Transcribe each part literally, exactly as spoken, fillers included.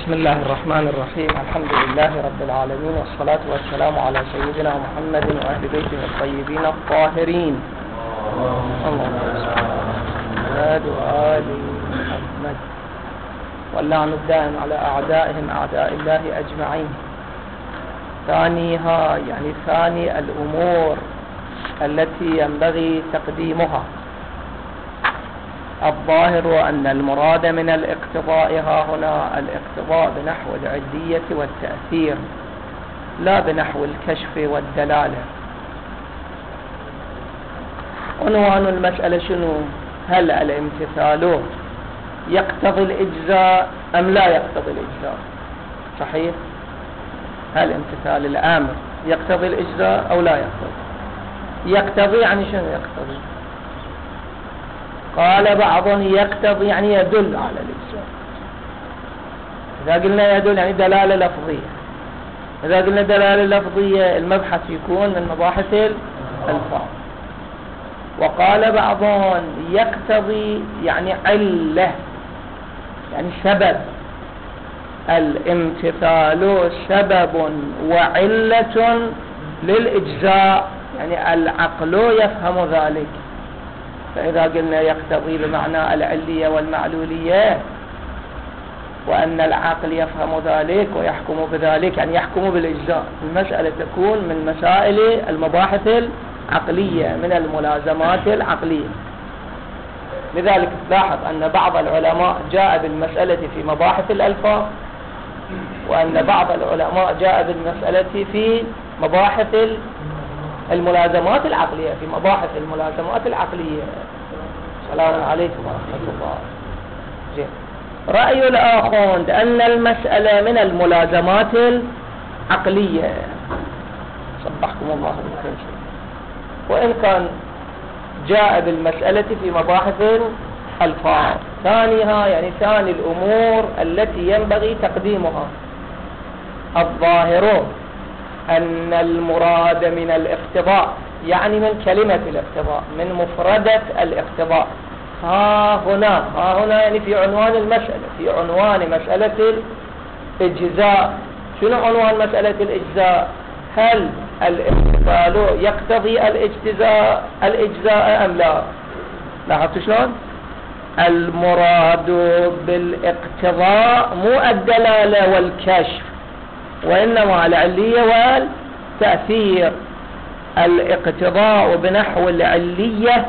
بسم الله الرحمن الرحيم. الحمد لله رب العالمين، والصلاة والسلام على سيدنا محمد وأهل بيته الطيبين الطاهرين. اللهم صل على محمد وآل محمد، واللعن الدائم على أعدائهم أعداء الله أجمعين. ثانيها يعني ثاني الأمور التي ينبغي تقديمها. الظاهر أن المراد من الاقتضاء ها هنا الاقتضاء بنحو العدية والتأثير، لا بنحو الكشف والدلالة. عنوان المسألة شنو؟ هل الامتثال يقتضي الإجزاء أم لا يقتضي الإجزاء؟ صحيح؟ هل امتثال الأمر يقتضي الإجزاء أو لا يقتضي؟ يقتضي يعني شنو يقتضي؟ قال بعضهم يقتضي يعني يدل على الإجزاء. إذا قلنا يدل يعني دلالة لفظية. إذا قلنا دلالة لفظية المبحث يكون من مباحث الألفاظ. وقال بعضهم يقتضي يعني علة، يعني سبب. الامتثال سبب وعلة للإجزاء، يعني العقل يفهم ذلك. فإذا قلنا يقتضي بمعنى العلية والمعلولية، وأن العقل يفهم ذلك ويحكم بذلك، يعني يحكم بالإجزاء، المسألة تكون من مسائل المباحث العقلية، من الملازمات العقلية. لذلك تلاحظ أن بعض العلماء جاء بالمسألة في مباحث الألفاظ، وأن بعض العلماء جاء بالمسألة في مباحث الملازمات العقلية، في مباحث الملازمات العقلية. السلام عليكم ورحمة الله. جي. رأي الآخر أن المسألة من الملازمات العقلية. صبحكم الله بخير. وإن كان جاء بالمسألة في مباحث الألفاظ. ثانيها يعني ثاني الأمور التي ينبغي تقديمها. الظاهر أن المراد من الاقتضاء يعني من كلمة الاقتضاء، من مفردة الاقتضاء. ها هنا ها هنا يعني في عنوان المسألة، في عنوان مسألة الإجزاء. شنو عنوان مسألة الإجزاء؟ هل الامتثال يقتضي الاجتزاء الإجزاء أم لا؟ لاحظت شلون؟ المراد بالاقتضاء مو الدلالة والكشف، وإنما العلية والتأثير. الاقتضاء بنحو العلية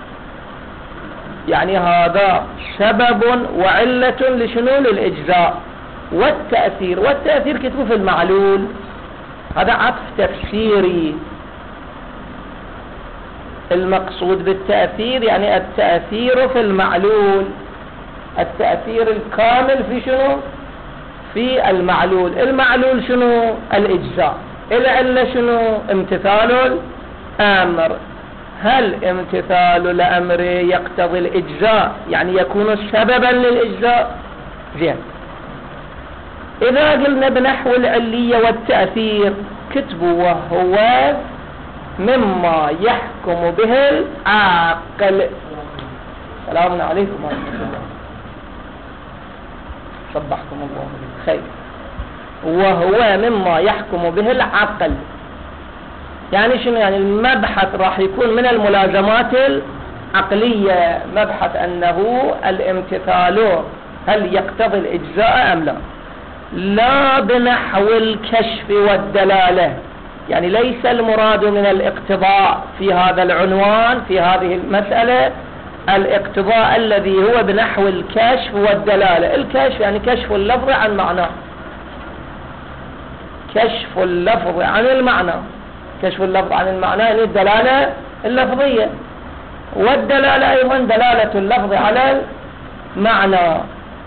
يعني هذا سبب وعلة لشنو؟ للإجزاء. والتأثير والتأثير كتبه في المعلول، هذا عطف تفسيري. المقصود بالتأثير يعني التأثير في المعلول، التأثير الكامل في شنو؟ في المعلول. المعلول شنو؟ الإجزاء. العلة شنو؟ امتثال الأمر. هل امتثال الأمر يقتضي الإجزاء يعني يكون سببا للإجزاء؟ زين. إذا قلنا بنحو العلية والتأثير كتبوا وهو مما يحكم به العاقل. سلام عليكم ورحمة الله. صبحكم الله بالخير. وهو مما يحكم به العقل. يعني شنو؟ يعني المبحث راح يكون من الملازمات العقلية، مبحث أنه الامتثال هل يقتضي الإجزاء أم لا. لا بنحو الكشف والدلالة، يعني ليس المراد من الاقتضاء في هذا العنوان في هذه المسألة الاقتضاء الذي هو بنحو الكشف والدلالة. الكشف يعني كشف اللفظ عن معناه، كشف اللفظ عن المعنى. كشف اللفظ عن المعنى يعني الدلالة اللفظية، والدلالة أيضا دلالة اللفظ على المعنى.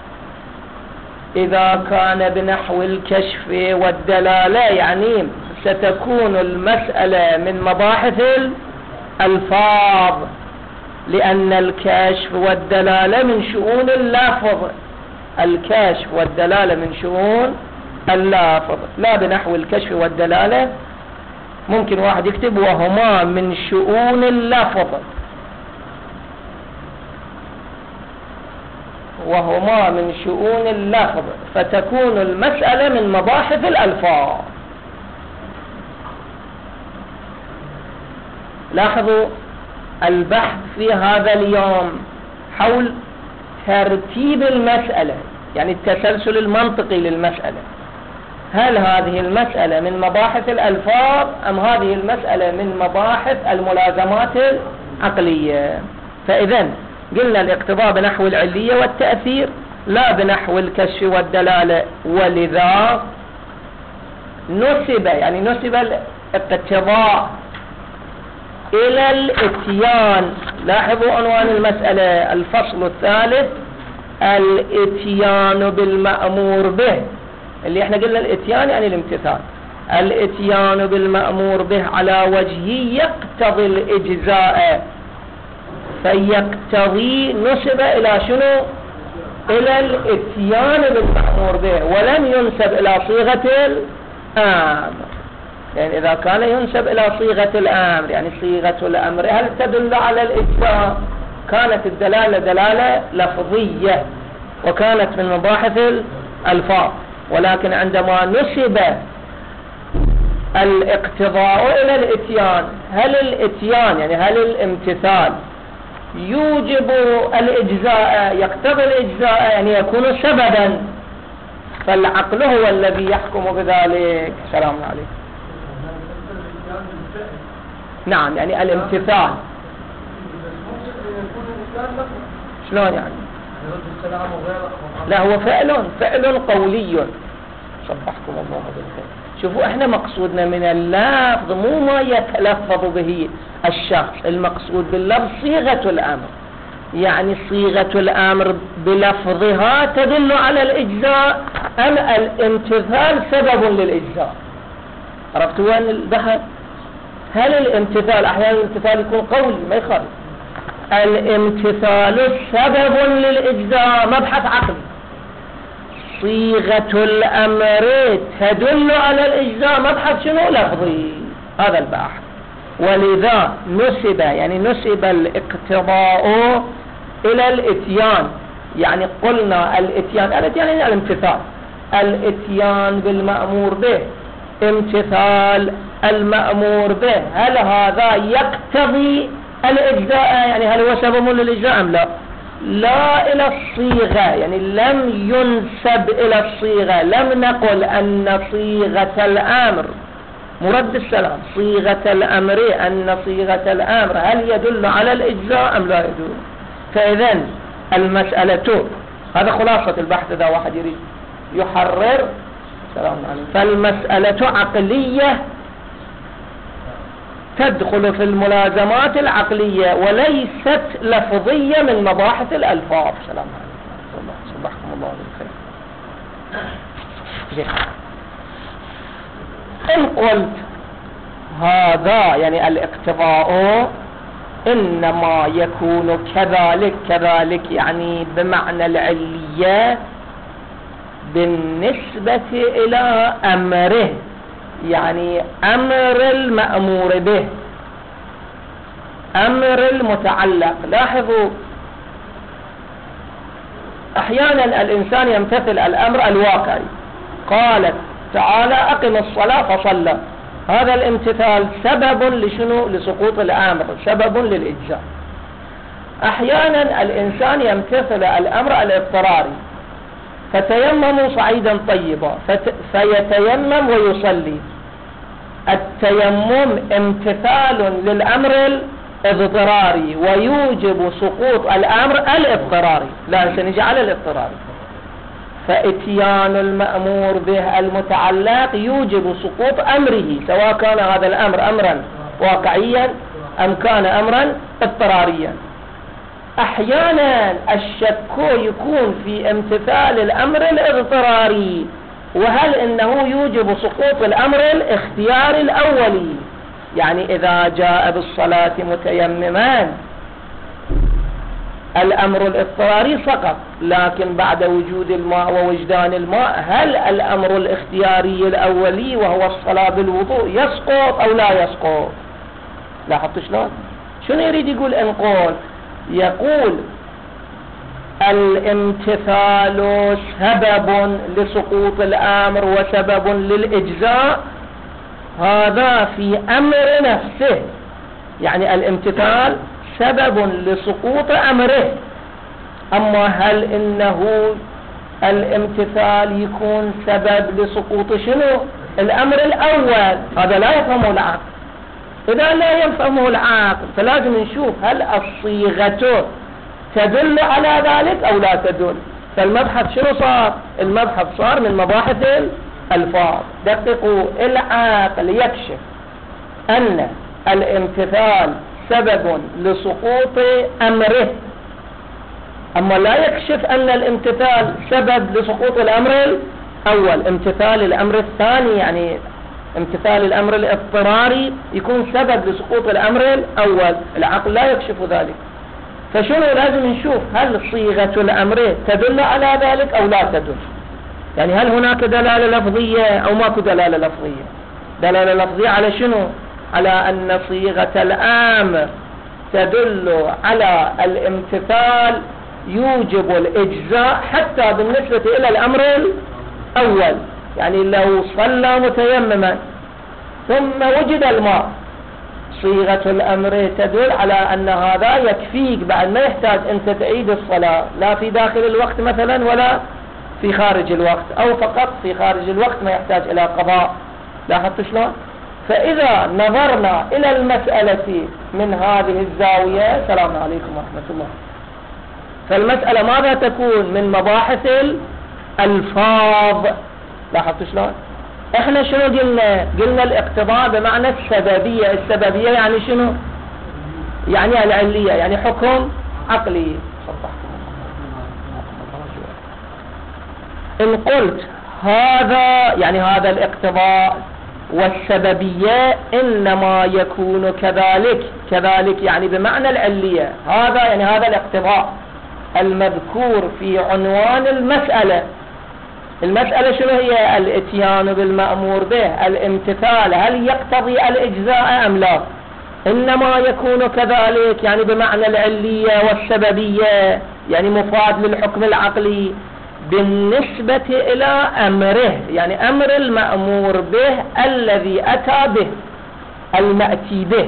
إذا كان بنحو الكشف والدلالة يعني ستكون المسألة من مباحث الألفاظ، لأن الكشف والدلالة من شؤون اللفظ. الكشف والدلالة من شؤون اللفظ، لا بنحو الكشف والدلالة. ممكن واحد يكتب وهما من شؤون اللفظ، وهما من شؤون اللفظ، فتكون المسألة من مباحث الألفاظ. لاحظوا البحث في هذا اليوم حول ترتيب المسألة، يعني التسلسل المنطقي للمسألة. هل هذه المسألة من مباحث الألفاظ أم هذه المسألة من مباحث الملازمات العقلية؟ فإذا قلنا الاقتضاء بنحو العلية والتأثير لا بنحو الكشف والدلالة، ولذا نسب يعني نسب الاقتضاء إلى الاتيان. لاحظوا عنوان المسألة الفصل الثالث، الاتيان بالمأمور به، اللي احنا قلنا الاتيان يعني الامتثال. الاتيان بالمأمور به على وجهه يقتضي الإجزاء، فيقتضي نسب إلى شنو؟ إلى الاتيان بالمأمور به، ولم ينسب إلى صيغة الأمر. يعني إذا كان ينسب إلى صيغة الأمر، يعني صيغة الأمر هل تدل على الإجزاء؟ كانت الدلالة دلالة لفظية وكانت من مباحث الألفاظ. ولكن عندما نسب الاقتضاء إلى الاتيان، هل الاتيان يعني هل الامتثال يوجب الإجزاء، يقتضي الإجزاء، يعني يكون سببا، فالعقل هو الذي يحكم بذلك. سلام عليكم. نعم، يعني الامتثال. شلون يعني؟ لا، هو فعل فعل قولي. صبحكم الله بالخير. شوفوا احنا مقصودنا من اللفظ مو ما يتلفظ به الشخص، المقصود باللفظ صيغة الأمر، يعني صيغة الأمر بلفظها تدل على الإجزاء أم الامتثال سبب للإجزاء؟ عرفتوا وين البحث؟ هل الامتثال أحيانا الامتثال يكون قولي ما يخالف، الامتثال سبب للإجزاء مبحث عقلي، صيغة الأمر تدل على الإجزاء مبحث شنو؟ لفظي. هذا البحث. ولذا نسب يعني نسب الاقتضاء إلى الاتيان، يعني قلنا الاتيان الاتيان يعني الامتثال، الاتيان بالمأمور به، امتثال المأمور به، هل هذا يقتضي الإجزاء؟ يعني هل هو سبب للإجزاء أم لا؟ لا إلى الصيغة، يعني لم ينسب إلى الصيغة، لم نقل أن صيغة الأمر مرد السلام، صيغة الأمر أن صيغة الأمر هل يدل على الإجزاء أم لا يدل؟ فإذا المسألة، هذا خلاصة البحث إذا واحد يريد يحرر. سلام عليكم. فالمسألة عقلية تدخل في الملازمات العقلية وليست لفظية من مباحث الألفاظ. سلام عليكم. صبحكم الله بالخير. إن قلت هذا يعني الاقتضاء إنما يكون كذلك كذلك يعني بمعنى العلية بالنسبة إلى أمره، يعني أمر المأمور به، أمر المتعلق. لاحظوا أحيانا الإنسان يمتثل الأمر الواقعي، قالت تعالى أقم الصلاة فصلى، هذا الامتثال سبب لشنو؟ لسقوط الأمر، سبب للإجزاء. أحيانا الإنسان يمتثل الأمر الاضطراري، فتيمموا صعيدا طيبا فيتيمم ويصلي، التيمم امتثال للأمر الاضطراري ويوجب سقوط الأمر الاضطراري، لا سنجي على الاضطراري. فإتيان المأمور به المتعلق يوجب سقوط أمره، سواء كان هذا الأمر أمرا واقعيا أم كان أمرا اضطراريا. أحيانا الشك يكون في امتثال الأمر الاضطراري، وهل إنه يوجب سقوط الأمر الاختياري الأولي، يعني إذا جاء بالصلاة متيمما الأمر الاضطراري سقط، لكن بعد وجود الماء ووجدان الماء هل الأمر الاختياري الأولي وهو الصلاة بالوضوء يسقط أو لا يسقط؟ لاحظت شلون؟ شنو يريد يقول إن قول؟ يقول الامتثال سبب لسقوط الأمر وسبب للإجزاء، هذا في أمر نفسه، يعني الامتثال سبب لسقوط أمره. أما هل إنه الامتثال يكون سبب لسقوط شنو الأمر الأول؟ هذا لا يفهمه العقل. إذا لا يفهمه العقل فلازم نشوف هل الصيغة تدل على ذلك أو لا تدل. فالمبحث شنو صار؟ المبحث صار من مباحث الألفاظ. دققوا، العقل يكشف أن الامتثال سبب لسقوط أمره، أما لا يكشف أن الامتثال سبب لسقوط الأمر الأول. امتثال الأمر الثاني يعني امتثال الأمر الاضطراري يكون سبب لسقوط الأمر الأول، العقل لا يكشف ذلك. فشنو لازم نشوف هل صيغة الأمر تدل على ذلك أو لا تدل، يعني هل هناك دلالة لفظية أو ماكو دلالة لفظية. دلالة لفظية على شنو؟ على أن صيغة الأمر تدل على الامتثال يوجب الإجزاء حتى بالنسبة إلى الأمر الأول. يعني لو صلى متيمما ثم وجد الماء، صيغة الأمر تدل على أن هذا يكفيك بعد ما يحتاج أنت تعيد الصلاة، لا في داخل الوقت مثلا ولا في خارج الوقت، أو فقط في خارج الوقت ما يحتاج إلى قضاء. لاحظت شلون؟ فإذا نظرنا إلى المسألة من هذه الزاوية، السلام عليكم ورحمة الله، فالمسألة ماذا تكون؟ من مباحث الألفاظ. لاحظت شلون؟ احنا شنو قلنا؟ قلنا الاقتضاء بمعنى السببية. السببية يعني شنو؟ يعني العلية، يعني حكم عقلي. إن قلت هذا يعني هذا الاقتضاء والسببية إنما يكون كذلك، كذلك يعني بمعنى العلية. هذا يعني هذا الاقتضاء المذكور في عنوان المسألة. المسألة شنو هي؟ الاتيان بالمأمور به، الامتثال، هل يقتضي الإجزاء أم لا؟ إنما يكون كذلك يعني بمعنى العلية والسببية، يعني مفاد للحكم العقلي بالنسبة إلى أمره، يعني أمر المأمور به الذي أتى به، المأتي به،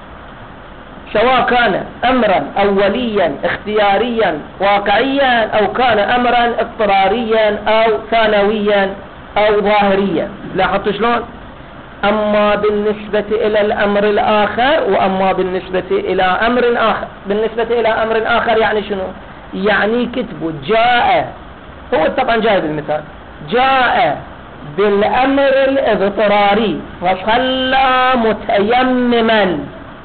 سواء كان أمرا أوليا اختياريا واقعيا أو كان أمرا اضطراريا أو ثانويا أو ظاهريا. لاحظت شلون؟ أما بالنسبة إلى الأمر الآخر، وأما بالنسبة إلى أمر آخر. بالنسبة إلى أمر آخر يعني شنو؟ يعني كتبه جاء، هو طبعا جاء بالمثال، جاء بالأمر الاضطراري فصلى متيمما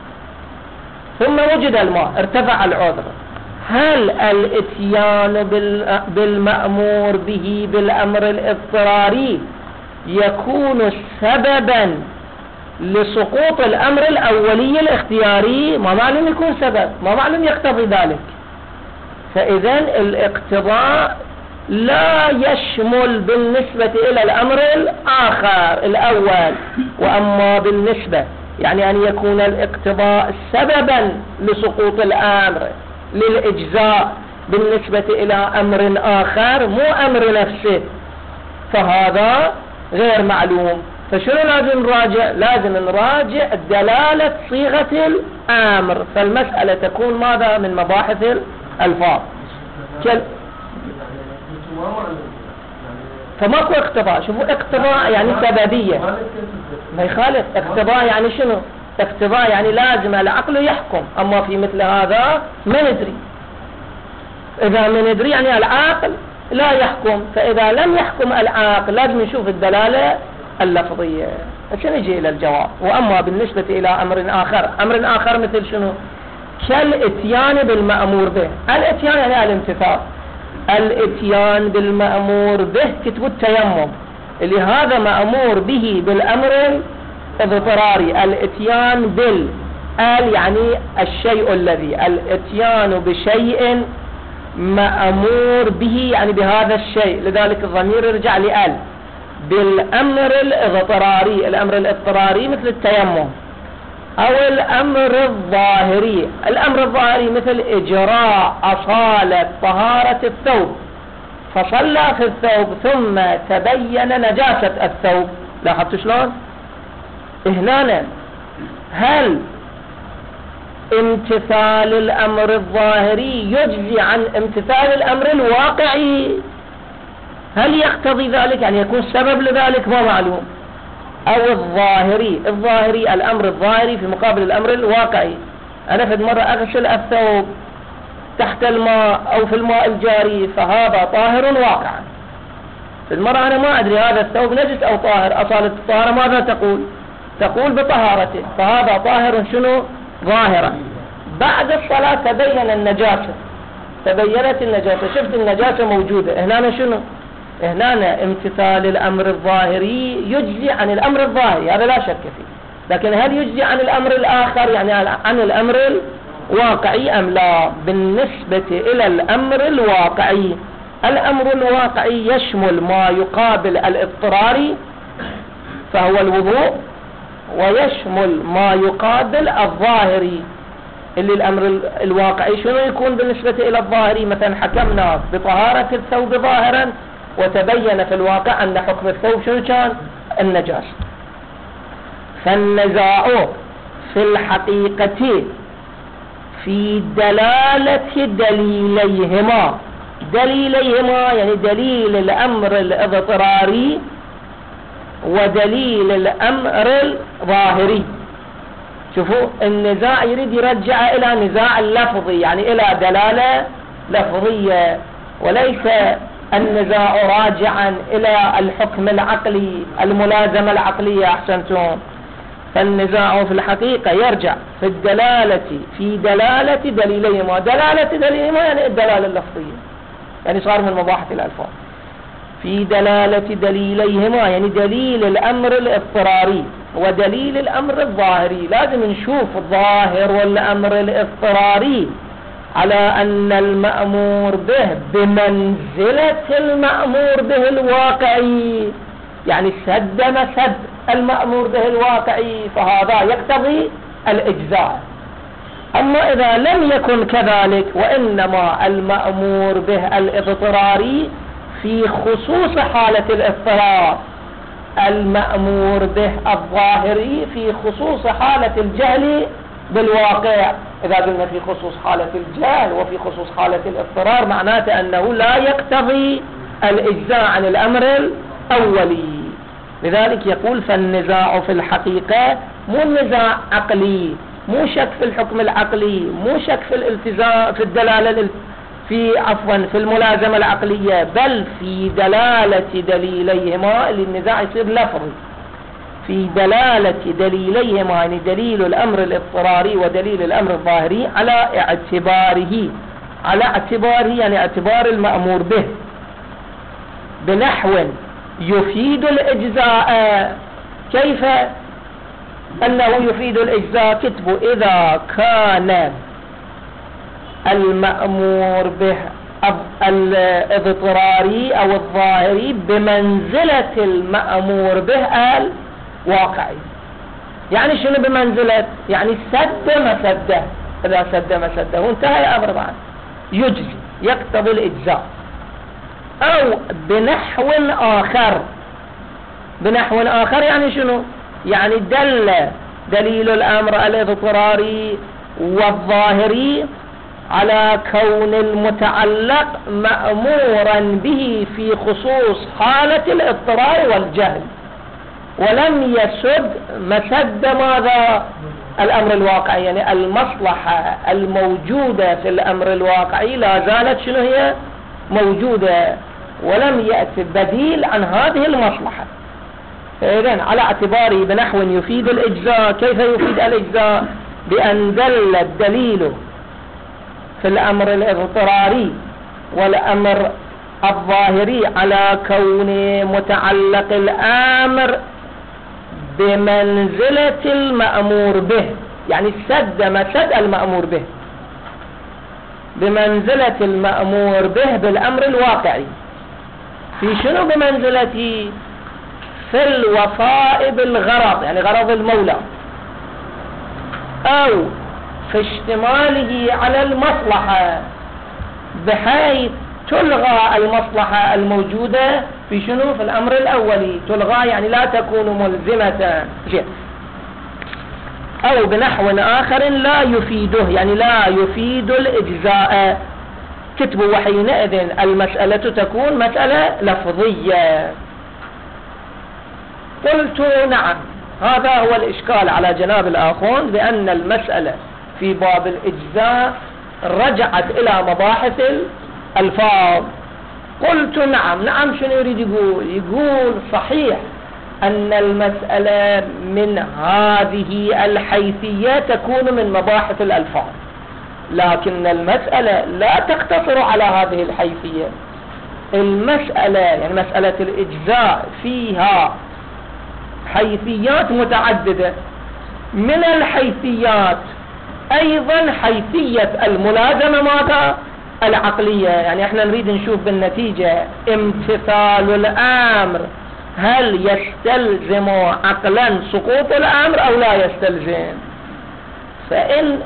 ثم وجد الماء ارتفع العذر. هل الاتيان بالمأمور به بالأمر الاضطراري يكون سببا لسقوط الأمر الأولي الاختياري؟ ما معلوم يكون سبب، ما معلوم يقتضي ذلك. فإذن الاقتضاء لا يشمل بالنسبة إلى الأمر الآخر الأول. وأما بالنسبة يعني أن يكون الاقتضاء سببا لسقوط الأمر للإجزاء بالنسبة إلى أمر آخر مو أمر نفسه، فهذا غير معلوم. فشنو لازم نراجع؟ لازم نراجع دلالة صيغة الأمر. فالمسألة تكون ماذا؟ من مباحث الألفاظ. كل... فماكو اقتضاء. شوفوا اقتضاء يعني سببية، ما يخالف. اقتضاء يعني شنو؟ اقتضاء يعني لازم العقل يحكم، أما في مثل هذا ما ندري. إذا ما ندري يعني العقل لا يحكم، فإذا لم يحكم العقل لازم نشوف الدلالة اللفظية عشان نجي إلى الجواب. وأما بالنسبة إلى أمر آخر، أمر آخر مثل شنو؟ كالاتيان بالمأمور به. الاتيان يعني الامتثال. الاتيان بالمأمور به كتب التيمم اللي هذا مأمور به بالأمر الاضطراري. الاتيان بال ال يعني الشيء الذي، الاتيان بشيء مأمور به يعني بهذا الشيء، لذلك الضمير يرجع لآل. بالأمر الاضطراري، الأمر الاضطراري مثل التيمم. أو الأمر الظاهري. الأمر الظاهري مثل إجراء أصالة طهارة الثوب، فصلى في الثوب ثم تبين نجاسة الثوب. لاحظت شلون؟ هنا هل امتثال الأمر الظاهري يجزي عن امتثال الأمر الواقعي؟ هل يقتضي ذلك يعني يكون سبب لذلك؟ ما معلوم. أو الظاهري، الظاهري الأمر الظاهري في مقابل الأمر الواقعي. أنا في مرة أغسل الثوب تحت الماء أو في الماء الجاري فهذا طاهر واقعا. في المرة أنا ما أدري هذا الثوب نجس أو طاهر، أصالة الطهارة ماذا تقول؟ تقول بطهارته، فهذا طاهر شنو؟ ظاهرا. بعد الصلاة تبين النجاسة، تبينت النجاسة، شفت النجاسة موجودة. هنا شنو؟ هنا امتثال الأمر الظاهري يجزي عن الأمر الظاهري، هذا لا شك فيه. لكن هل يجزي عن الأمر الآخر يعني عن الأمر الواقعي أم لا؟ بالنسبة إلى الأمر الواقعي، الأمر الواقعي يشمل ما يقابل الاضطراري فهو الوضوء، ويشمل ما يقابل الظاهري اللي الأمر الواقعي شنو يكون بالنسبة إلى الظاهري؟ مثلا حكمنا بطهارة الثوب ظاهرا وتبين في الواقع أن حكم الثوب شنو كان؟ النجاسة. فالنزاع في الحقيقة في دلالة دليليهما، دليليهما يعني دليل الأمر الاضطراري ودليل الأمر الظاهري. شوفوا النزاع يريد يرجع إلى نزاع اللفظي، يعني إلى دلالة لفظية، وليس النزاع راجعا إلى الحكم العقلي، الملازمة العقلية. أحسنتم. فالنزاع في الحقيقة يرجع في الدلالة في دلالة دليليهما. دلالة دليليهما يعني الدلالة اللفظية، يعني صار من مباحث الألفاظ. في دلالة دليليهما يعني دليل الأمر الاضطراري ودليل الأمر الظاهري. لازم نشوف ظاهر والأمر الاضطراري على أن المأمور به بمنزلة المأمور به الواقعي، يعني سد مسد المأمور به الواقعي، فهذا يقتضي الإجزاء. أما إذا لم يكن كذلك وإنما المأمور به الاضطراري في خصوص حالة الاضطرار، المأمور به الظاهري في خصوص حالة الجهل بالواقع. إذا قلنا في خصوص حالة الجهل وفي خصوص حالة الاضطرار معناته أنه لا يقتضي الإجزاء عن الأمر الأولي. لذلك يقول فالنزاع في الحقيقة مو نزاع عقلي، مو شك في الحكم العقلي، مو شك في الالتزام في الدلالة في عفوا في الملازمة العقلية، بل في دلالة دليليهما اللي النزاع يصير لفظي. في دلالة دليليهما يعني دليل الأمر الاضطراري ودليل الأمر الظاهري على اعتباره، على اعتباره يعني اعتبار المأمور به بنحو يفيد الإجزاء. كيف أنه يفيد الإجزاء؟ كتبوا إذا كان المأمور به الاضطراري أو الظاهري بمنزلة المأمور به الواقعي. يعني شنو بمنزلة؟ يعني سد مسده. إذا سد مسده وانتهى الأمر بعد يجزي، يقتضي الإجزاء. أو بنحو آخر. بنحو آخر يعني شنو؟ يعني دل دليل الأمر الاضطراري والظاهري على كون المتعلق مأمورا به في خصوص حالة الاضطرار والجهل، ولم يسد مسد ماذا؟ الأمر الواقعي. يعني المصلحة الموجودة في الأمر الواقعي لا زالت شنو هي؟ موجودة، ولم يأتي بديل عن هذه المصلحة. فإذن على اعتباره بنحو يفيد الإجزاء. كيف يفيد الإجزاء؟ بأن دل الدليل في الأمر الاضطراري والأمر الظاهري على كون متعلق الأمر بمنزلة المأمور به، يعني سد مسد المأمور به بمنزلة المأمور به بالأمر الواقعي. في شنو بمنزلته؟ في الوفاء بالغرض، يعني غرض المولى. أو في اشتماله على المصلحة بحيث تلغى المصلحة الموجودة في شنو؟ في الأمر الأولي، تلغى يعني لا تكون ملزمة، أو بنحو آخر لا يفيده يعني لا يفيد الإجزاء، كتب وحينئذ المسألة تكون مسألة لفظية. قلت نعم، هذا هو الإشكال على جناب الآخوان، بأن المسألة في باب الإجزاء رجعت إلى مباحث الألفاظ. قلت نعم. نعم شنو يريد يقول؟ يقول صحيح أن المسألة من هذه الحيثية تكون من مباحث الألفاظ، لكن المسألة لا تقتصر على هذه الحيثية. المسألة يعني مسألة الإجزاء فيها حيثيات متعددة، من الحيثيات أيضا حيثية الملازمة ماذا؟ العقلية. يعني احنا نريد نشوف بالنتيجة امتثال الأمر هل يستلزم عقلا سقوط الأمر أو لا يستلزم. فإن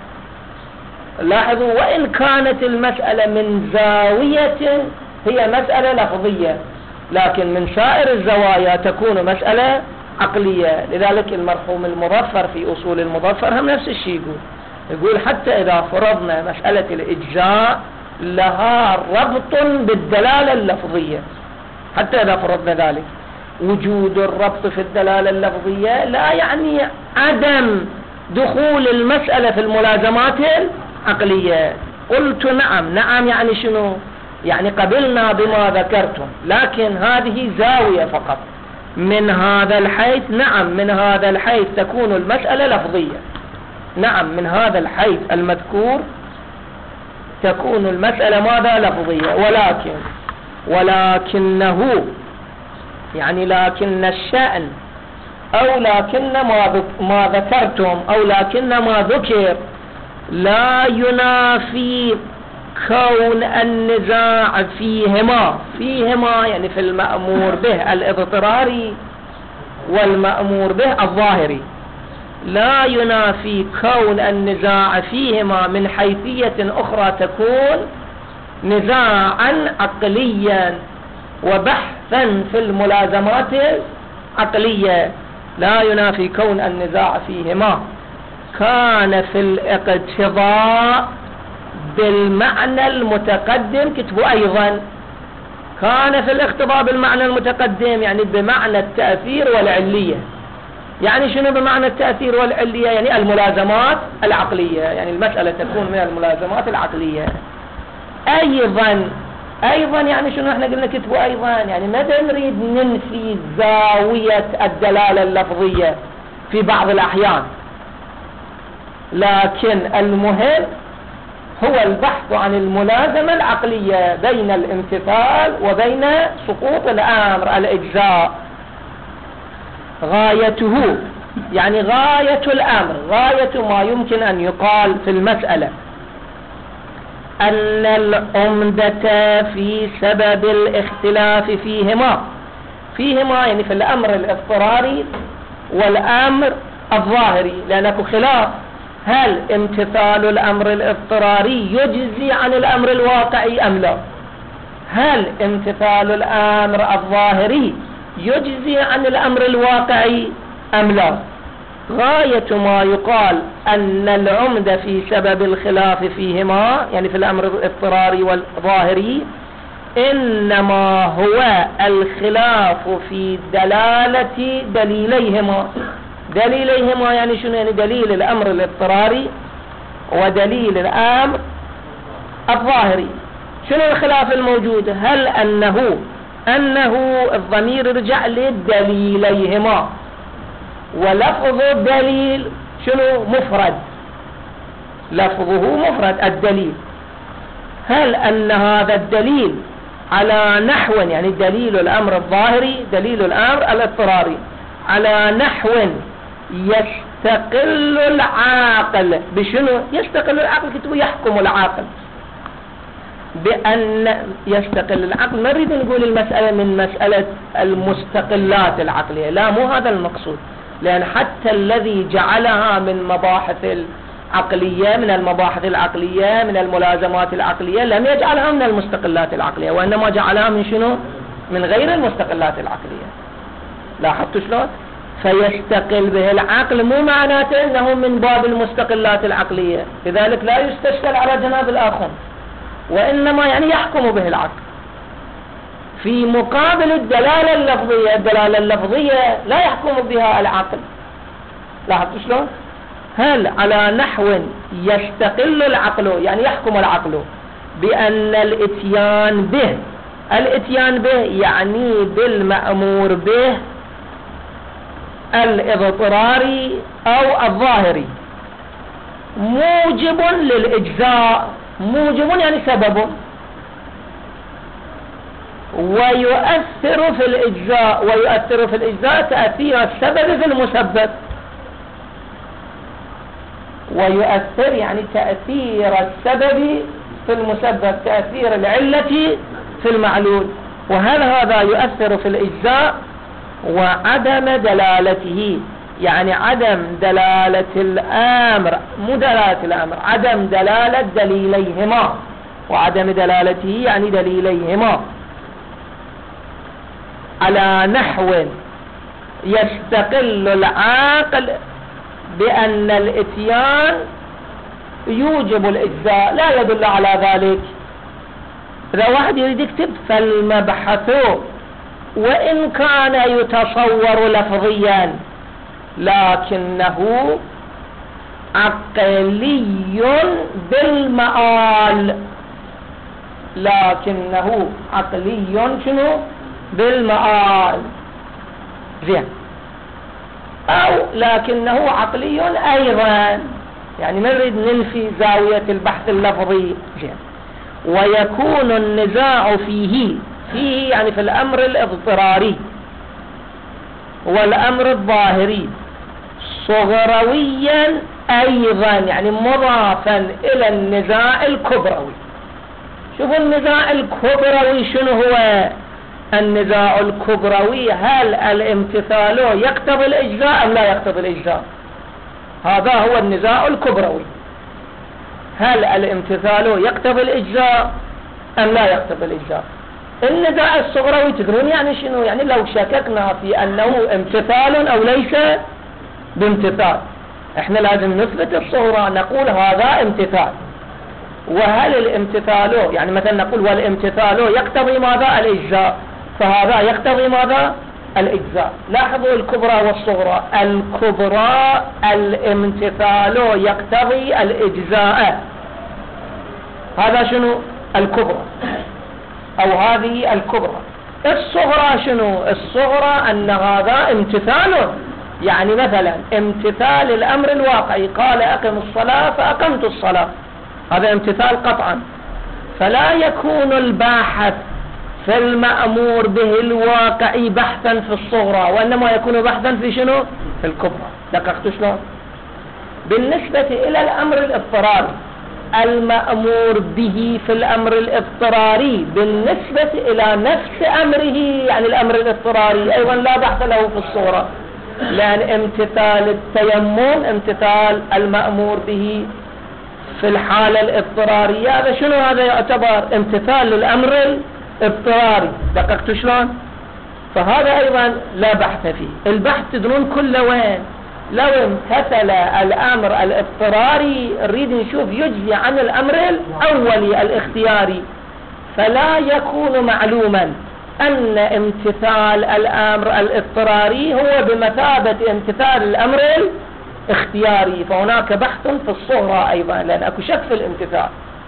لاحظوا، وإن كانت المسألة من زاوية هي مسألة لفظية، لكن من سائر الزوايا تكون مسألة عقلية. لذلك المرحوم المظفر في أصول المظفر هم نفس الشيء يقول يقول حتى إذا فرضنا مسألة الإجزاء لها ربط بالدلالة اللفظية، حتى إذا فرضنا ذلك، وجود الربط في الدلالة اللفظية لا يعني عدم دخول المسألة في الملازمات العقلية. قلت نعم. نعم يعني شنو؟ يعني قبلنا بما ذكرتم، لكن هذه زاوية فقط. من هذا الحيث نعم، من هذا الحيث تكون المسألة لفظية. نعم من هذا الحيث المذكور تكون المسألة ماذا؟ لفظية. ولكن ولكنه يعني لكن الشأن أو لكن ما ما ذكرتم أو لكن ما ذكر لا ينافي كون النزاع فيهما فيهما يعني في المأمور به الاضطراري والمأمور به الظاهري، لا ينافي كون النزاع فيهما من حيثية أخرى تكون نزاعا عقليا وبحثا في الملازمات العقلية. لا ينافي كون النزاع فيهما كان في الاقتضاء بالمعنى المتقدم. كتبوا أيضا كان في الاقتضاء بالمعنى المتقدم يعني بمعنى التأثير والعلية. يعني شنو بمعنى التأثير والعلية؟ يعني الملازمات العقلية، يعني المسألة تكون من الملازمات العقلية. أيضا أيضا يعني شنو احنا قلنا كتبوا أيضا، يعني ماذا نريد ننفي زاوية الدلالة اللفظية في بعض الأحيان، لكن المهم هو البحث عن الملازمة العقلية بين الامتثال وبين سقوط الأمر الإجزاء. غايته يعني غاية الأمر، غاية ما يمكن أن يقال في المسألة أن العمدة في سبب الاختلاف فيهما فيهما يعني في الأمر الاضطراري والأمر الظاهري، لأنه خلاف هل امتثال الأمر الاضطراري يجزي عن الأمر الواقعي أم لا؟ هل امتثال الأمر الظاهري يجزي عن الأمر الواقعي أم لا؟ غاية ما يقال أن العمدة في سبب الخلاف فيهما يعني في الأمر الاضطراري والظاهري إنما هو الخلاف في دلالة دليليهما. دليليهما يعني شنو؟ يعني دليل الأمر الاضطراري ودليل الأمر الظاهري. شنو الخلاف الموجود؟ هل أنه أنه الضمير يرجع لدليليهما، ولفظ الدليل شنو؟ مفرد، لفظه مفرد الدليل. هل أن هذا الدليل على نحو يعني دليل الأمر الظاهري دليل الأمر الاضطراري على نحو يستقل العاقل بشنو؟ يستقل العقل كتبوا يحكم العاقل بأن يستقل العقل. ما نريد نقول المسألة من مسألة المستقلات العقلية، لا مو هذا المقصود. لأن حتى الذي جعلها من مباحث العقلية من المباحث العقلية من الملازمات العقلية لم يجعلها من المستقلات العقلية، وإنما جعلها من شنو؟ من غير المستقلات العقلية. لاحظتوا شلون؟ فيستقل به العقل مو معناته انه من باب المستقلات العقلية، لذلك لا يستشكل على جناب الآخر، وإنما يعني يحكم به العقل في مقابل الدلالة اللفظية. الدلالة اللفظية لا يحكم بها العقل. لاحظتوا شلون؟ هل على نحو يستقل العقل يعني يحكم العقل بأن الاتيان به الاتيان به يعني بالمأمور به الاضطراري أو الظاهري موجب للإجزاء. موجب يعني سبب، ويؤثر في الإجزاء ويؤثر في الإجزاء تأثير السبب في المسبب، ويؤثر يعني تأثير السبب في المسبب، تأثير العلة في المعلول. وهل هذا يؤثر في الإجزاء وعدم دلالته، يعني عدم دلالة الأمر مو دلالة الأمر عدم دلالة دليليهما، وعدم دلالته يعني دليليهما على نحو يستقل العاقل بأن الاتيان يوجب الإجزاء. لا يدل على ذلك. إذا واحد يريد يكتب فالمبحث وإن كان يتصور لفظيا لكنه عقلي بالمآل، لكنه عقلي شنو بالمآل زين، أو لكنه عقلي أيضا، يعني نريد ننفي زاوية البحث اللفظي زين. ويكون النزاع فيه فيه يعني في الأمر الاضطراري والأمر الظاهري صغرويا أيضا، يعني مضافا إلى النزاع الكبروي. شوفوا النزاع الكبروي شنو هو؟ النزاع الكبروي هل الامتثال يقتضي الإجزاء أم لا يقتضي الإجزاء؟ هذا هو النزاع الكبروي. هل الامتثال يقتضي الإجزاء أم لا يقتضي الإجزاء؟ النزاع الصغروي تدرون يعني شنو؟ يعني لو شككنا في أنه امتثال أو ليس بامتثال، احنا لازم نثبت الصغرى، نقول هذا امتثال. وهل الامتثال يعني مثلا نقول والامتثال يقتضي ماذا؟ الإجزاء، فهذا يقتضي ماذا؟ الإجزاء. لاحظوا الكبرى والصغرى. الكبرى الامتثال يقتضي الإجزاء، هذا شنو؟ الكبرى أو هذه الكبرى. الصغرى شنو؟ الصغرى أن هذا امتثال، يعني مثلا امتثال الأمر الواقعي، قال أقم الصلاة فأقمت الصلاة، هذا امتثال قطعا. فلا يكون الباحث في المأمور به الواقعي بحثا في الصغرى، وإنما يكون بحثا في شنو؟ في الكبرى. دققتوا شلون؟ بالنسبة إلى الأمر الاضطراري المأمور به في الأمر الاضطراري بالنسبة إلى نفس أمره، يعني الأمر الاضطراري أيضا لا بحث له في الصغرى، لأن امتثال التيمم امتثال المأمور به في الحالة الاضطرارية، هذا شنو؟ هذا يعتبر امتثال للأمر الاضطراري. دققتوا شلون؟ فهذا أيضا لا بحث فيه. البحث تدرون كله وين؟ لو امتثل الأمر الاضطراري نريد نشوف يجزي عن الأمر الأولي الاختياري، فلا يكون معلوما أن امتثال الأمر الاضطراري هو بمثابة امتثال الأمر الاختياري، فهناك بحث في الصغرى أيضا، لأن أكو شك في الامتثال.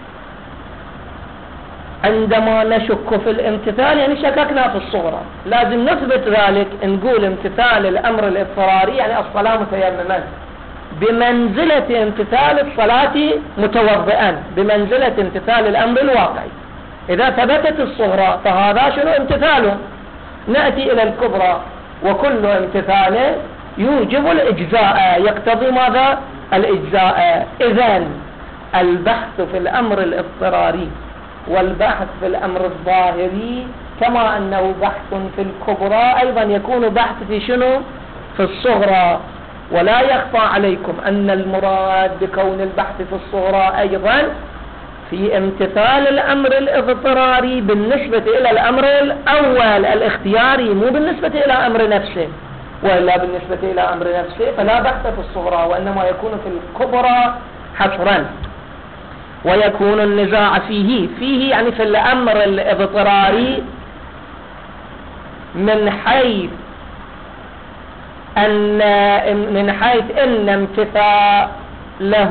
عندما نشك في الامتثال يعني شككنا في الصغرى، لازم نثبت ذلك. نقول امتثال الأمر الاضطراري يعني الصلاة متيمما بمنزلة امتثال الصلاة متوضئا، بمنزلة امتثال الأمر الواقعي. إذا ثبتت الصغرى فهذا شنو؟ امتثاله. نأتي إلى الكبرى، وكل امتثال يوجب الإجزاء، يقتضي ماذا؟ الإجزاء. إذن البحث في الأمر الاضطراري والبحث في الأمر الظاهري كما أنه بحث في الكبرى أيضا يكون بحث في شنو؟ في الصغرى. ولا يخفى عليكم أن المراد بكون البحث في الصغرى أيضا في امتثال الأمر الاضطراري بالنسبة إلى الأمر الأول الاختياري، مو بالنسبة إلى أمر نفسه. وإلا بالنسبة إلى أمر نفسه فلا بحث في الصغرى، وإنما يكون في الكبرى حصرا. ويكون النزاع فيه فيه يعني في الأمر الاضطراري من حيث أن من حيث أن امتثاله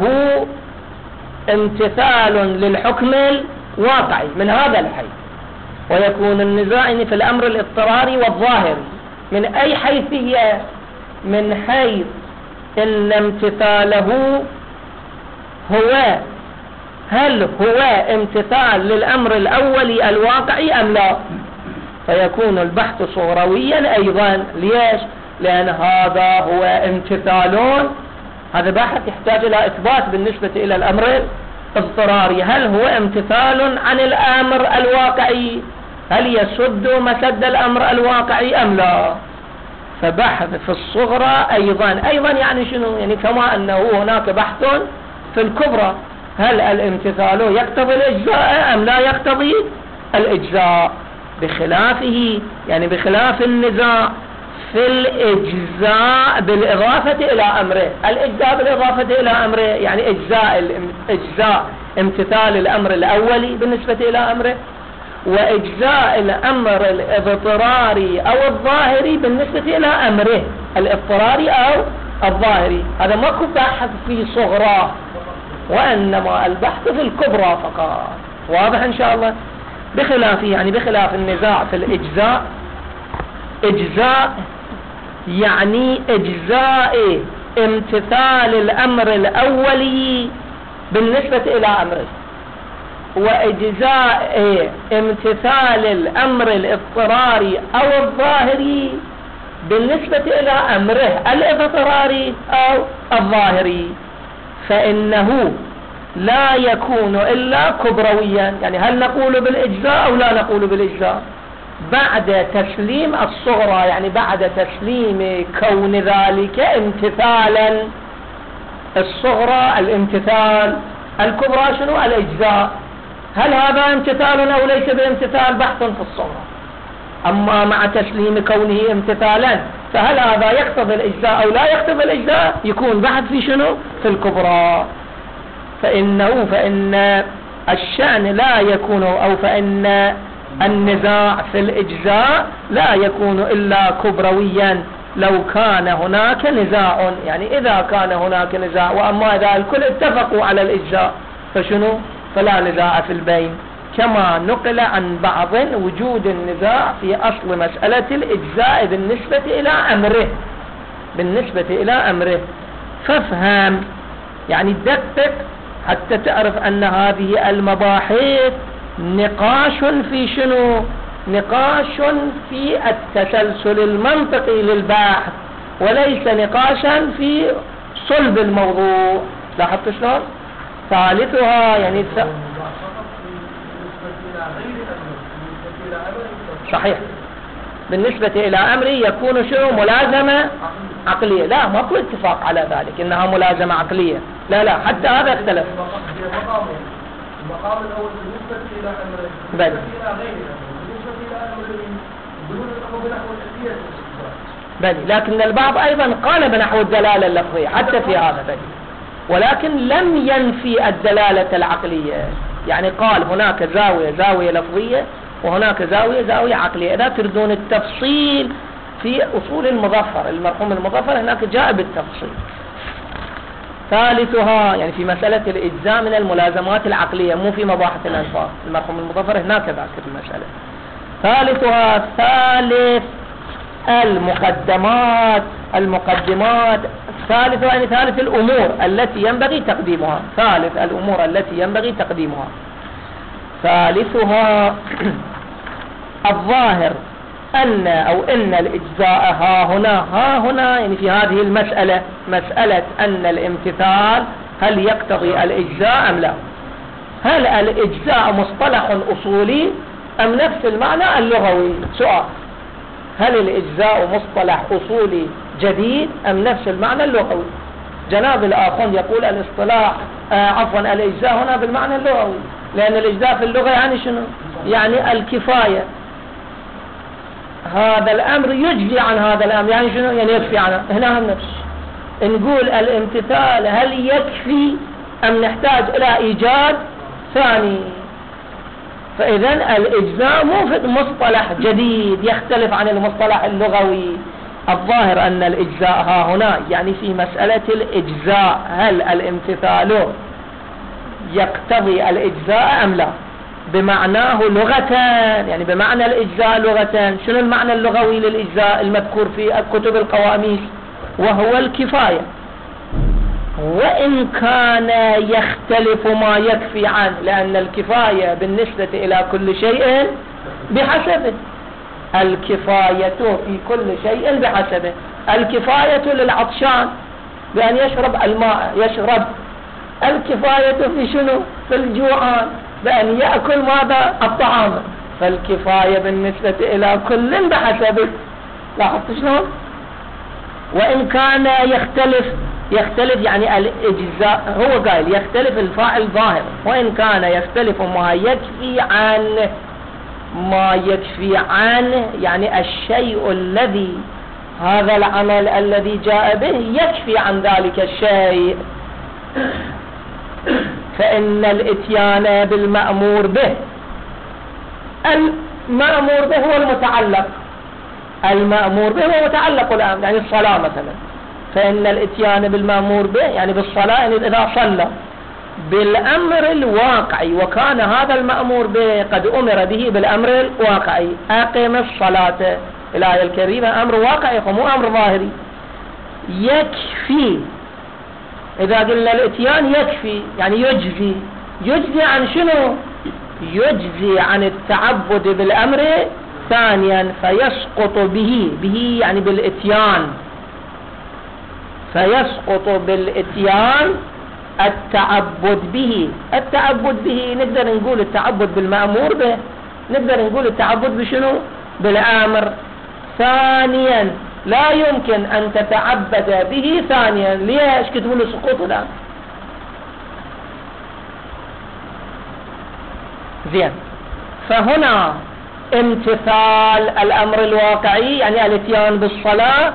امتثال للحكم الواقعي من هذا الحيث. ويكون النزاع في الأمر الاضطراري والظاهري من أي حيثية؟ من حيث أن امتثاله هو هل هو امتثال للأمر الأولي الواقعي أم لا؟ فيكون البحث صغرويا أيضا. ليش؟ لأن هذا هو امتثال، هذا بحث يحتاج إلى إثبات بالنسبة إلى الأمر الاضطراري، هل هو امتثال عن الأمر الواقعي؟ هل يسد مسد الأمر الواقعي أم لا؟ فبحث في الصغرى أيضا أيضا يعني شنو؟ يعني كما أنه هناك بحث في الكبرى، هل الامتثال يقتضي الإجزاء أم لا يقتضي الإجزاء؟ بخلافه يعني بخلاف النزاع في الإجزاء بالإضافة إلى أمره. الإجزاء بالإضافة إلى أمره يعني إجزاء إجزاء امتثال الأمر الأولي بالنسبة إلى أمره، وإجزاء الأمر الاضطراري أو الظاهري بالنسبة إلى أمره الاضطراري أو الظاهري. هذا ماكو بحث في صغرى، وإنما البحث في الكبرى فقط. واضح إن شاء الله؟ بخلاف يعني بخلاف النزاع في الإجزاء، إجزاء يعني إجزاء امتثال الأمر الأولي بالنسبة إلى أمره، وإجزاء امتثال الأمر الاضطراري أو الظاهري بالنسبة إلى أمره الاضطراري أو الظاهري. فإنه لا يكون إلا كبرويا. يعني هل نقول بالإجزاء أو لا نقول بالإجزاء؟ بعد تسليم الصغرى، يعني بعد تسليم كون ذلك امتثالا. الصغرى الامتثال، الكبرى شنو؟ الإجزاء. هل هذا امتثال أو ليس بامتثال؟ بحث في الصغرى. أما مع تسليم كونه امتثالا فهل هذا يقتضي الإجزاء أو لا يقتضي الإجزاء؟ يكون بحث في شنو؟ في الكبرى. فإنه فإن الشأن لا يكون أو فإن النزاع في الإجزاء لا يكون إلا كبرويا لو كان هناك نزاع. يعني إذا كان هناك نزاع، وأما إذا الكل اتفقوا على الإجزاء فشنو؟ فلا نزاع في البين. كما نقل عن بعض وجود النزاع في أصل مسألة الإجزاء بالنسبة إلى أمره بالنسبة إلى أمره. فافهم يعني دقق حتى تعرف أن هذه المباحث نقاش في شنو؟ نقاش في التسلسل المنطقي للبحث، وليس نقاشا في صلب الموضوع. لاحظت شلون؟ ثالثها يعني ث... صحيح بالنسبة إلى أمري يكون شنو؟ ملازمة عقلية. لا ماكو اتفاق على ذلك إنها ملازمة عقلية، لا لا حتى هذا اختلف. المقام الأول بالنسبة إلى أمره، بالنسبة إلى غيره، بالنسبة إلى أمره بدون الأمر بنحو الحسية. بلي، لكن البعض أيضا قال بنحو الدلالة اللفظية حتى في هذا بلي، ولكن لم ينفي الدلالة العقلية. يعني قال هناك زاوية زاوية لفظية وهناك زاوية زاوية عقلية. إذا تردون التفصيل في أصول المظفر، المرحوم المظفر هناك جاء بالتفصيل. ثالثها يعني في مسألة الإجزاء من الملازمات العقلية، مو في مباحث الألفاظ. المرحوم المظفر هناك ذاكر المسألة. ثالثها ثالث المقدمات المقدمات ثالثها يعني ثالث الأمور التي ينبغي تقديمها. ثالث الأمور التي ينبغي تقديمها. ثالثها الظاهر أن أو إن الإجزاء ها هنا ها هنا يعني في هذه المسألة، مسألة أن الامتثال هل يقتضي الإجزاء أم لا؟ هل الإجزاء مصطلح أصولي أم نفس المعنى اللغوي؟ سؤال: هل الإجزاء مصطلح أصولي جديد أم نفس المعنى اللغوي. جناب الآخوند يقول الاصطلاح آه عفوا الإجزاء هنا بالمعنى اللغوي، لأن الإجزاء في اللغة يعني شنو؟ يعني الكفاية. هذا الأمر يجزي عن هذا الأمر، يعني شنو؟ يعني يكفي عنه. هنا هم نفس نقول الامتثال هل يكفي أم نحتاج إلى إيجاد ثاني؟ فإذا الإجزاء مو في مصطلح جديد يختلف عن المصطلح اللغوي. الظاهر أن الإجزاء ها هنا يعني في مسألة الإجزاء هل الامتثال يقتضي الإجزاء أم لا، بمعناه لغة، يعني بمعنى الإجزاء لغة. شنو المعنى اللغوي للإجزاء المذكور في كتب القواميس؟ وهو الكفاية. وإن كان يختلف ما يكفي عنه، لأن الكفاية بالنسبة إلى كل شيء بحسبه. الكفاية في كل شيء بحسبه. الكفاية للعطشان بأن يشرب الماء يشرب. الكفاية في شنو؟ في الجوعان بأن يأكل ماذا؟ الطعام. فالكفاية بالنسبة إلى كل بحسبه. لاحظت شلون؟ وإن كان يختلف يختلف يعني الإجزاء، هو قال يختلف الفاعل ظاهر، وإن كان يختلف ما يكفي عنه. ما يكفي عنه يعني الشيء الذي هذا العمل الذي جاء به يكفي عن ذلك الشيء. فإن الإتيان بالمأمور به، المأمور به هو المتعلق، المأمور به هو متعلق الأمر، يعني الصلاة مثلا. فإن الإتيان بالمأمور به يعني بالصلاة، يعني إذا صلى بالأمر الواقعي، وكان هذا المأمور به قد أمر به بالأمر الواقعي. أقم الصلاة، الآية الكريمة أمر واقعي مو أمر ظاهري. يكفي، إذا قلنا الإتيان يكفي يعني يجزي. يجزي عن شنو؟ يجزي عن التعبد بالأمر ثانيا، فيسقط به، به يعني بالإتيان، فيسقط بالإتيان التعبد به. التعبد به نقدر نقول التعبد بالمأمور به، نقدر نقول التعبد بشنو؟ بالآمر. ثانيا لا يمكن أن تتعبد به ثانيا. ليش كتبوا له سقوط الآن؟ زين. فهنا امتثال الأمر الواقعي يعني الاتيان بالصلاة،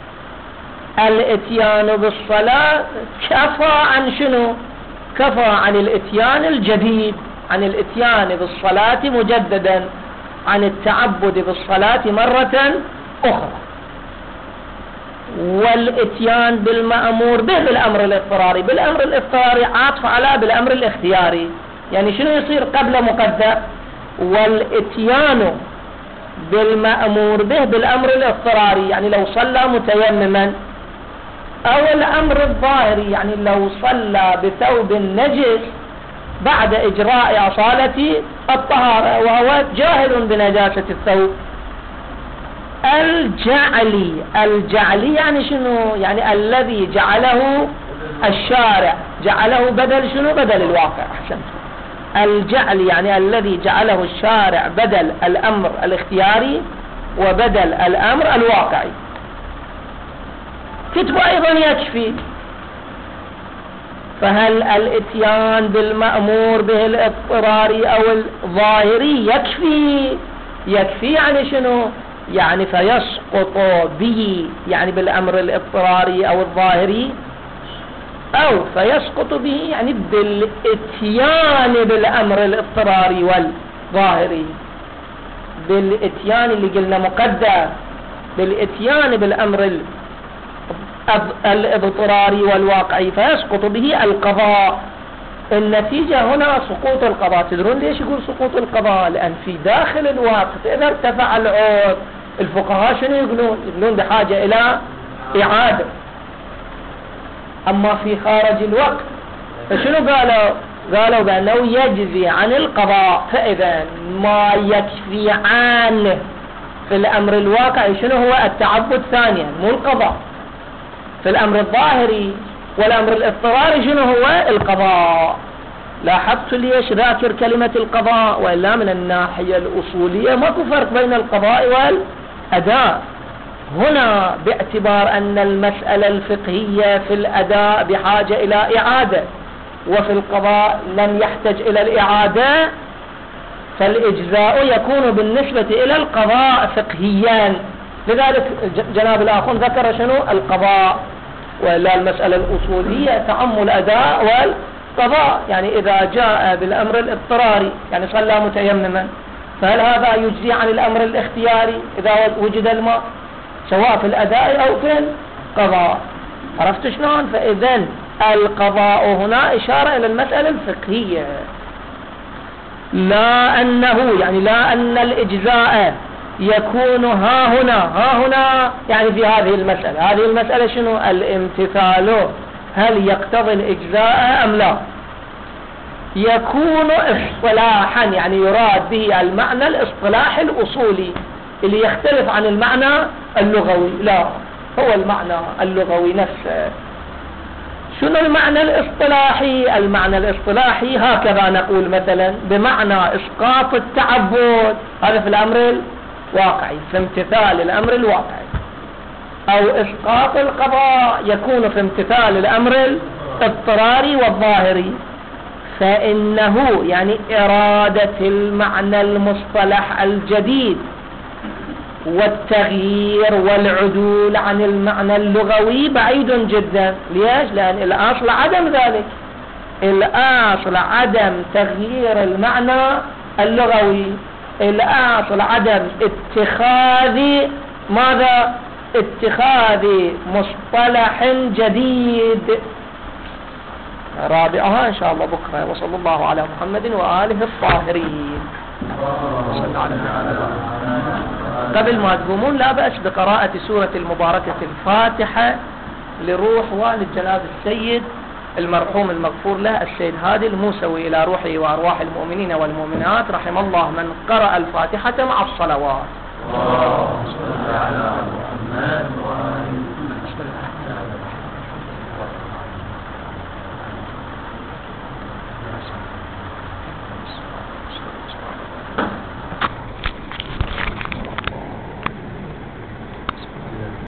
الاتيان بالصلاة كفى عن شنو؟ كفى عن الاتيان الجديد، عن الاتيان بالصلاة مجددا، عن التعبد بالصلاة مرة أخرى. والاتيان بالمأمور به بالأمر الاضطراري، بالأمر الاضطراري عاطف على بالأمر الاختياري، يعني شنو يصير قبل مقدر؟ والاتيان بالمأمور به بالأمر الاضطراري يعني لو صلى متيمما، أو الأمر الظاهري يعني لو صلى بثوب نجس بعد إجراء أصالة الطهارة وهو جاهل بنجاسة الثوب. الجعلي، الجعلي يعني شنو؟ يعني الذي جعله الشارع، جعله بدل شنو؟ بدل الواقع. أحسنت. الجعل يعني الذي جعله الشارع بدل الأمر الاختياري وبدل الأمر الواقعي. كتب أيضا يكفي. فهل الاتيان بالمأمور به الاضطراري أو الظاهري يكفي؟ يكفي يعني شنو؟ يعني فيسقط به يعني بالأمر الاضطراري أو الظاهري، أو فيسقط به يعني بالاتيان بالأمر الاضطراري والظاهري. بالاتيان اللي قلنا مقدر، بالاتيان بالأمر الاضطراري والواقعي فيسقط به القضاء. النتيجة هنا سقوط القضاء. تدرون ليش يقول سقوط القضاء؟ لأن في داخل الوقت إذا ارتفع العود الفقهاء شنو يقولون؟ يقولون بحاجة إلى إعادة. أما في خارج الوقت فشنو قالوا؟ قالوا بأنه يجزي عن القضاء. فإذا ما يكفي عنه في الأمر الواقعي شنو هو؟ التعبد ثانيا مو القضاء. في الأمر الظاهري والأمر الاضطراري شنو هو؟ القضاء. لاحظت ليش ذاكر كلمة القضاء؟ وإلا من الناحية الأصولية ماكو فرق بين القضاء والأداء. هنا باعتبار أن المسألة الفقهية في الأداء بحاجة إلى إعادة، وفي القضاء لم يحتج إلى الإعادة، فالإجزاء يكون بالنسبة إلى القضاء فقهيا. لذلك جناب الآخون ذكر شنو القضاء، وإلا المسألة الأصولية تعم الأداء والقضاء. يعني إذا جاء بالأمر الاضطراري، يعني صلى متيمما، فهل هذا يجزي عن الأمر الاختياري إذا وجد الماء، سواء في الأداء أو في القضاء؟ عرفت شلون؟ فإذن القضاء هنا إشارة إلى المسألة الفقهية، لا أنه يعني لا أن الإجزاء يكون ها هنا ها هنا يعني في هذه المسألة. هذه المسألة شنو؟ الامتثال، هل يقتضي الإجزاء أم لا؟ يكون اصطلاحا يعني يراد به المعنى الاصطلاحي الأصولي اللي يختلف عن المعنى اللغوي، لا هو المعنى اللغوي نفسه. شنو المعنى الاصطلاحي؟ المعنى الاصطلاحي هكذا نقول مثلا بمعنى إسقاط التعبد، هذا في الأمر الواقعي، في امتثال الأمر الواقعي، أو إسقاط القضاء يكون في امتثال الأمر الاضطراري والظاهري. فإنه يعني إرادة المعنى المصطلح الجديد والتغيير والعدول عن المعنى اللغوي بعيد جدا. ليش؟ لأن الأصل عدم ذلك، الأصل عدم تغيير المعنى اللغوي، الأصل عدم اتخاذ ماذا؟ اتخاذ مصطلح جديد. رابعها إن شاء الله بكرة. وصلى الله على محمد وآله الطاهرين. قبل ما تقومون لا بأس بقراءة سورة المباركة الفاتحة لروح والد جناب السيد المرحوم المغفور له السيد هادي الموسوي إلى روحه وأرواح المؤمنين والمؤمنات، رحم الله من قرأ الفاتحة مع الصلوات.